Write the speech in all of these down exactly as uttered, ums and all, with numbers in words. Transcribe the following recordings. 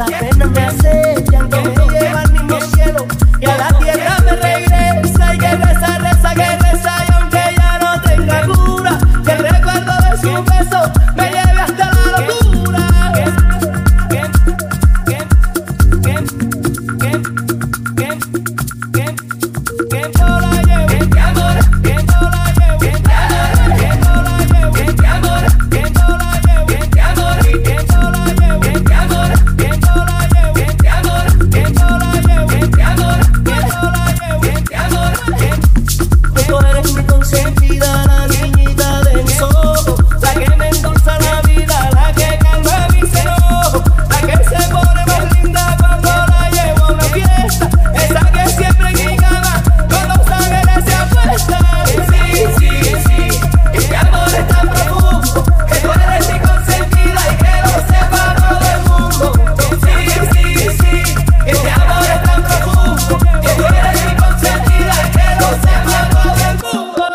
Las penas me acechan, que me lleva al mismo cielo, que a la tierra me regresa y que reza, reza, que reza, y aunque ya no tenga cura, que el recuerdo de su beso me lleve hasta la locura. Que, que, que, que, que, que, que, que no la llevo, que te amor, que no la llevo, que te amor, que no la llevo, que te amor, que no la llevo, que te amor, que no la llevo, que te amor, que no la llevo, que te amor, que no la llevo, que te amor, que no la llevo, que te amor, que tú eres mi consentida, la niñita de mis ojos, la que me endulza la vida, la que calma mis enojos, la que se pone más linda cuando la llevo a una fiesta, esa que siempre en mi cama cuando sangre se apuesta. Sí, sí, sí, este amor es tan profundo, que tú eres mi consentida y que lo sepa todo el mundo. Sí, sí, sí, este amor es tan profundo, que tú eres mi consentida y que lo sepa todo el mundo.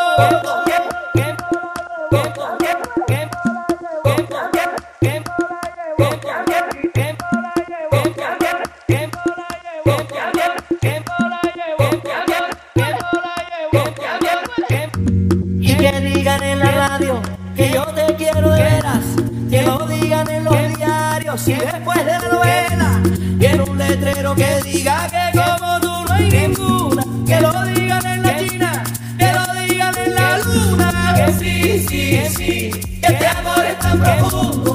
Y que digan en la radio que yo te quiero de veras, que lo digan en los diarios y después de la novela, y en un letrero que diga que como tú no hay ninguna, que lo digan en la China, que lo digan en la luna, que sí, sí, sí, que este amor es tan profundo.